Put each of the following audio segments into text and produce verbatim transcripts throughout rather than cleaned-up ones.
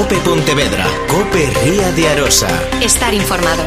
COPE Pontevedra, COPE Ría de Arosa. Estar informado.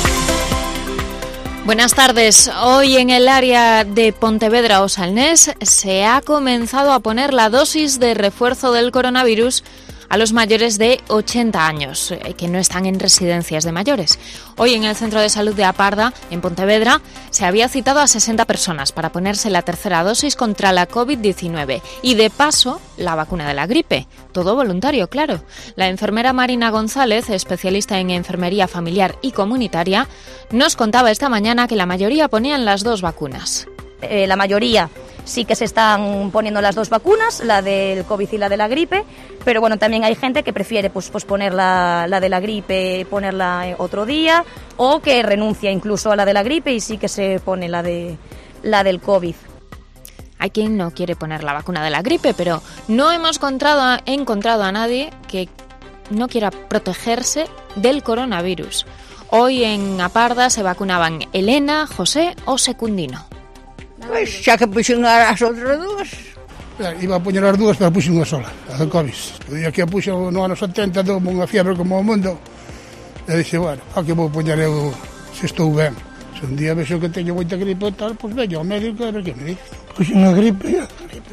Buenas tardes. Hoy en el área de Pontevedra o Salnés se ha comenzado a poner la dosis de refuerzo del coronavirus a los mayores de ochenta años, que no están en residencias de mayores. Hoy en el Centro de Salud de Aparda, en Pontevedra, se había citado a sesenta personas para ponerse la tercera dosis contra la covid diecinueve y, de paso, la vacuna de la gripe. Todo voluntario, claro. La enfermera Marina González, especialista en enfermería familiar y comunitaria, nos contaba esta mañana que la mayoría ponían las dos vacunas. Eh, la mayoría sí que se están poniendo las dos vacunas, la del COVID y la de la gripe, pero bueno, también hay gente que prefiere pues, pues poner la, la de la gripe, ponerla otro día, o que renuncia incluso a la de la gripe y sí que se pone la, de, la del COVID. Hay quien no quiere poner la vacuna de la gripe, pero no hemos encontrado a, encontrado a nadie que no quiera protegerse del coronavirus. Hoy en Aparda se vacunaban Elena, José o Secundino. Pois xa que puxen as outras dúas. Iba a poñer as dúas, pero puxen unha sola, a do COVID. O día que a puxo no ano setenta, dou unha fiebre como o mundo. E dixe, bueno, a que vou poñer eu se estou ben. Se un día vexo que teño moita gripe e tal, pois veño ao médico a ver que me dice. Puxen a gripe, a gripe.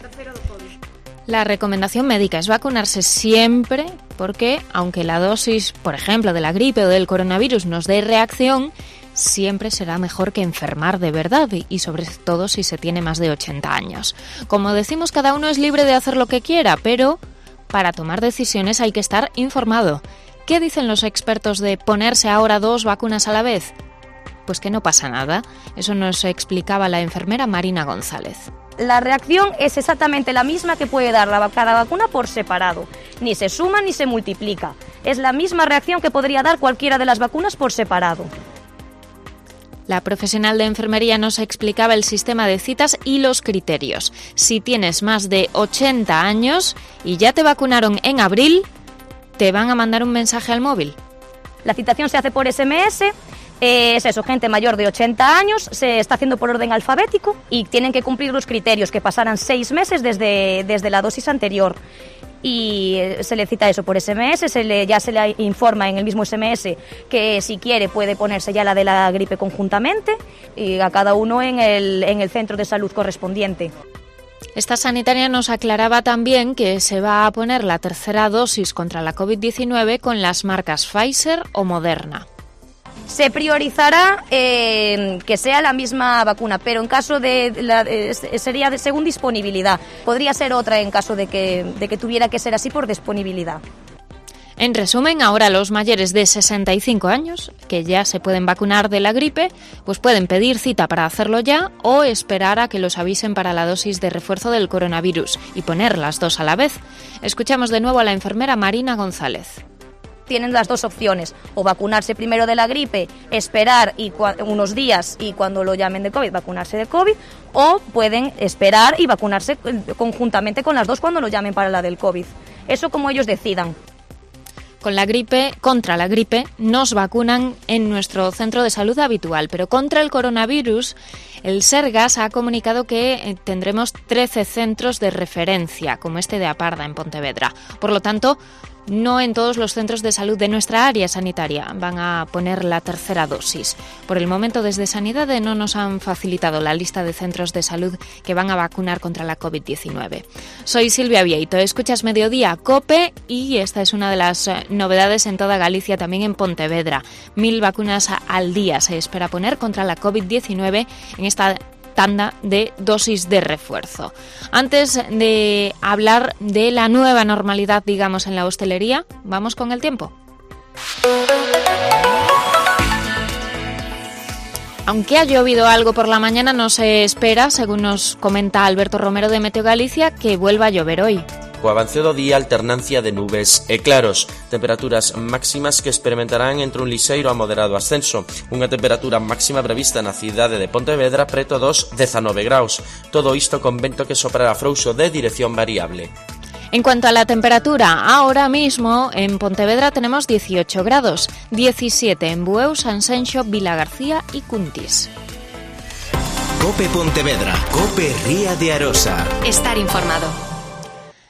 La recomendación médica es vacunarse siempre porque, aunque la dosis, por ejemplo, de la gripe o del coronavirus nos dé reacción, siempre será mejor que enfermar de verdad y sobre todo si se tiene más de ochenta años. Como decimos, cada uno es libre de hacer lo que quiera, pero para tomar decisiones hay que estar informado. ¿Qué dicen los expertos de ponerse ahora dos vacunas a la vez? Pues que no pasa nada. Eso nos explicaba la enfermera Marina González. La reacción es exactamente la misma que puede dar la, cada vacuna por separado. Ni se suma ni se multiplica. Es la misma reacción que podría dar cualquiera de las vacunas por separado. La profesional de enfermería nos explicaba el sistema de citas y los criterios. Si tienes más de ochenta años y ya te vacunaron en abril, te van a mandar un mensaje al móvil. La citación se hace por ese eme ese, eh, es eso, gente mayor de ochenta años, se está haciendo por orden alfabético y tienen que cumplir los criterios, que pasaran seis meses desde, desde la dosis anterior. Y se le cita eso por ese eme ese, se le, ya se le informa en el mismo ese eme ese que si quiere puede ponerse ya la de la gripe conjuntamente y a cada uno en el, en el centro de salud correspondiente. Esta sanitaria nos aclaraba también que se va a poner la tercera dosis contra la covid diecinueve con las marcas Pfizer o Moderna. Se priorizará eh, que sea la misma vacuna, pero en caso de, la, eh, sería de, según disponibilidad. Podría ser otra en caso de que, de que tuviera que ser así por disponibilidad. En resumen, ahora los mayores de sesenta y cinco años, que ya se pueden vacunar de la gripe, pues pueden pedir cita para hacerlo ya o esperar a que los avisen para la dosis de refuerzo del coronavirus y poner las dos a la vez. Escuchamos de nuevo a la enfermera Marina González. Tienen las dos opciones, o vacunarse primero de la gripe, esperar y unos días y cuando lo llamen de COVID, vacunarse de COVID, o pueden esperar y vacunarse conjuntamente con las dos cuando lo llamen para la del COVID. Eso como ellos decidan. Con la gripe, contra la gripe, nos vacunan en nuestro centro de salud habitual, pero contra el coronavirus, el Sergas ha comunicado que tendremos trece centros de referencia, como este de Aparda, en Pontevedra. Por lo tanto, no en todos los centros de salud de nuestra área sanitaria van a poner la tercera dosis. Por el momento, desde Sanidade no nos han facilitado la lista de centros de salud que van a vacunar contra la covid diecinueve. Soy Silvia Vieito, escuchas Mediodía COPE y esta es una de las novedades en toda Galicia, también en Pontevedra. Mil vacunas al día se espera poner contra la covid diecinueve en esta tanda de dosis de refuerzo. Antes de hablar de la nueva normalidad, digamos, en la hostelería, vamos con el tiempo. Aunque ha llovido algo por la mañana, no se espera, según nos comenta Alberto Romero de Meteo Galicia, que vuelva a llover hoy. Co avance do día, alternancia de nubes e claros, temperaturas máximas que experimentarán entre un lixeiro a moderado ascenso, unha temperatura máxima prevista na cidade de Pontevedra preto dos dezanove graus, todo isto con vento que soprará frouxo de dirección variable. En cuanto a la temperatura, ahora mismo en Pontevedra tenemos dieciocho grados, diecisiete en Bueu, Sanxenxo, Vilagarcía y Cuntis. COPE Pontevedra, COPE Ría de Arosa. Estar informado.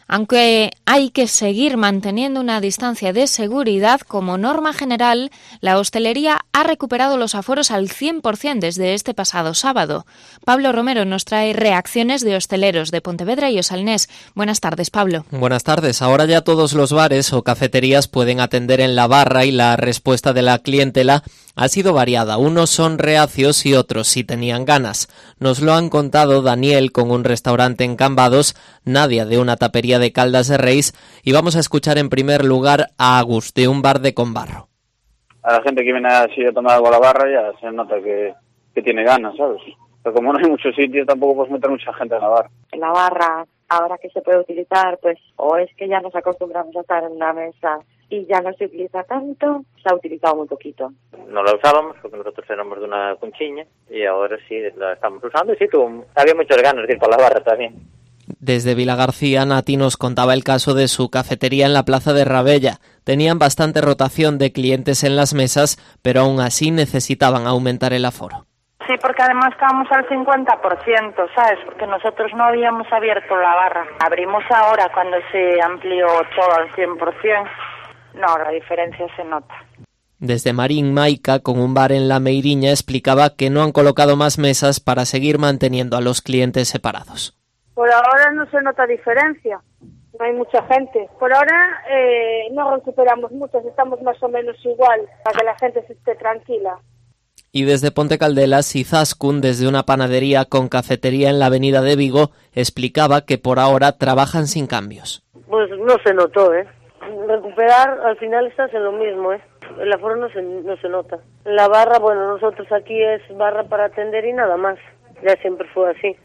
Aunque hay que seguir manteniendo una distancia de seguridad, como norma general, la hostelería ha recuperado los aforos al cien por ciento desde este pasado sábado. Pablo Romero nos trae reacciones de hosteleros de Pontevedra y Osalnés. Buenas tardes, Pablo. Buenas tardes. Ahora ya todos los bares o cafeterías pueden atender en la barra y la respuesta de la clientela ha sido variada. Unos son reacios y otros sí tenían ganas. Nos lo han contado Daniel con un restaurante en Cambados, Nadia de una tapería de Caldas de Reis y vamos a escuchar en primer lugar a Agus de un bar de Conbarro. A la gente que viene así a tomar algo a la barra ya se nota que, que tiene ganas, ¿sabes? Pero como no hay muchos sitios tampoco puedes meter mucha gente en la barra. En la barra, ahora que se puede utilizar, pues o es que ya nos acostumbramos a estar en la mesa y ya no se utiliza tanto, se ha utilizado muy poquito. No la usábamos porque nosotros éramos de una conchiña y ahora sí la estamos usando y sí, tuvo, había muchas ganas de ir por la barra también. Desde Vilagarcía, Nati nos contaba el caso de su cafetería en la plaza de Rabella. Tenían bastante rotación de clientes en las mesas, pero aún así necesitaban aumentar el aforo. Sí, porque además estábamos al cincuenta por ciento, ¿sabes? Porque nosotros no habíamos abierto la barra. Abrimos ahora cuando se amplió todo al cien por ciento. No, la diferencia se nota. Desde Marín, Maica, con un bar en La Meiriña, explicaba que no han colocado más mesas para seguir manteniendo a los clientes separados. Por ahora no se nota diferencia, no hay mucha gente. Por ahora eh, no recuperamos muchos, estamos más o menos igual, para que la gente se esté tranquila. Y desde Ponte Caldelas, Izaskun, desde una panadería con cafetería en la avenida de Vigo, explicaba que por ahora trabajan sin cambios. Pues no se notó, ¿eh? Recuperar, al final estás en lo mismo, ¿eh? El aforo no se, no se nota. La barra, bueno, nosotros aquí es barra para atender y nada más. Ya siempre fue así.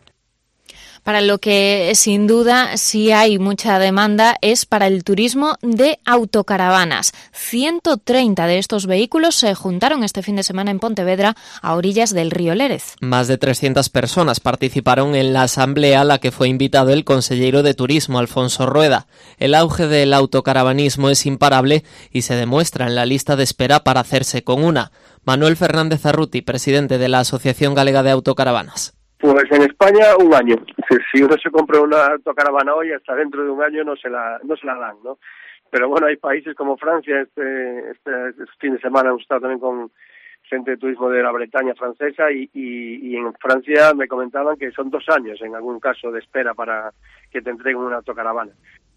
Para lo que sin duda sí hay mucha demanda es para el turismo de autocaravanas. ciento treinta de estos vehículos se juntaron este fin de semana en Pontevedra a orillas del río Lérez. Más de trescientas personas participaron en la asamblea a la que fue invitado el consejero de Turismo, Alfonso Rueda. El auge del autocaravanismo es imparable y se demuestra en la lista de espera para hacerse con una. Manuel Fernández Arruti, presidente de la Asociación Galega de Autocaravanas. Pues en España un año. Si uno se compra una autocaravana hoy, hasta dentro de un año no se la no se la dan, ¿no? Pero bueno, hay países como Francia, este, este, este fin de semana hemos estado también con gente de turismo de la Bretaña francesa y, y, y en Francia me comentaban que son dos años en algún caso de espera para que te entreguen una autocaravana.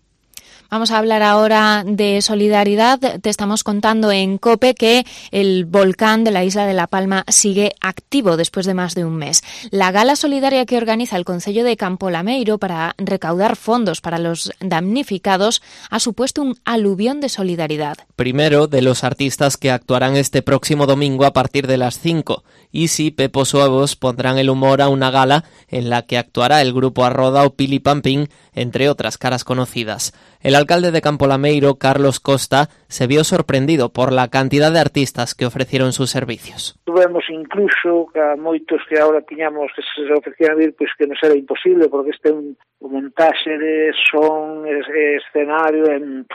Vamos a hablar ahora de solidaridad. Te estamos contando en COPE que el volcán de la isla de La Palma sigue activo después de más de un mes. La gala solidaria que organiza el Concello de Campo Lameiro para recaudar fondos para los damnificados ha supuesto un aluvión de solidaridad. Primero, de los artistas que actuarán este próximo domingo a partir de las cinco. Isi, Pepo Suevos pondrán el humor a una gala en la que actuará el grupo Arroda o Pili Pampín, entre otras caras conocidas. El alcalde de Campo Lameiro, Carlos Costa, se vio sorprendido por la cantidad de artistas que ofrecieron sus servicios. Tuvemos incluso a moitos que ahora tiñamos que se ofrecían vir, pois que nos era imposible, porque este é un, un montaxe de son, es, escenario, en,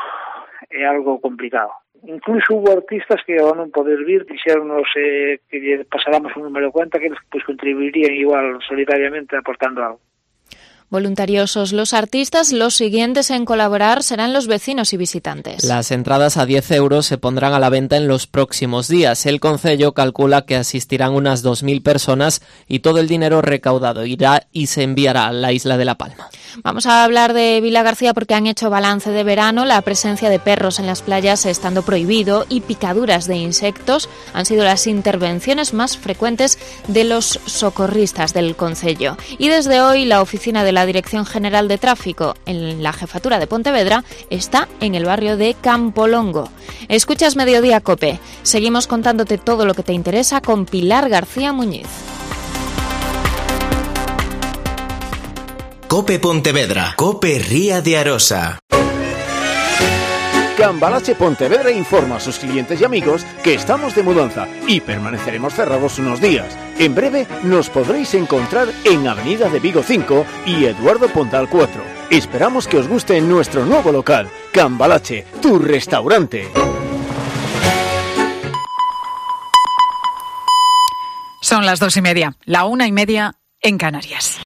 é algo complicado. Incluso hubo artistas que ao non poder vir quixéronos eh, que lle pasáramos un número de cuenta que eles pues, contribuirían igual solidariamente aportando algo. Voluntariosos los artistas, los siguientes en colaborar serán los vecinos y visitantes. Las entradas a diez euros se pondrán a la venta en los próximos días. El concello calcula que asistirán unas dos mil personas y todo el dinero recaudado irá y se enviará a la isla de La Palma. Vamos a hablar de Vilagarcía porque han hecho balance de verano. La presencia de perros en las playas estando prohibido y picaduras de insectos han sido las intervenciones más frecuentes de los socorristas del concello. Y desde hoy la oficina de la Dirección General de Tráfico en la Jefatura de Pontevedra está en el barrio de Campolongo. Escuchas Mediodía COPE. Seguimos contándote todo lo que te interesa con Pilar García Muñiz. COPE Pontevedra. COPE Ría de Arosa. Cambalache Pontevedra informa a sus clientes y amigos que estamos de mudanza y permaneceremos cerrados unos días. En breve nos podréis encontrar en Avenida de Vigo cinco y Eduardo Pontal cuatro. Esperamos que os guste nuestro nuevo local, Cambalache, tu restaurante. Son las dos y media, la una y media en Canarias.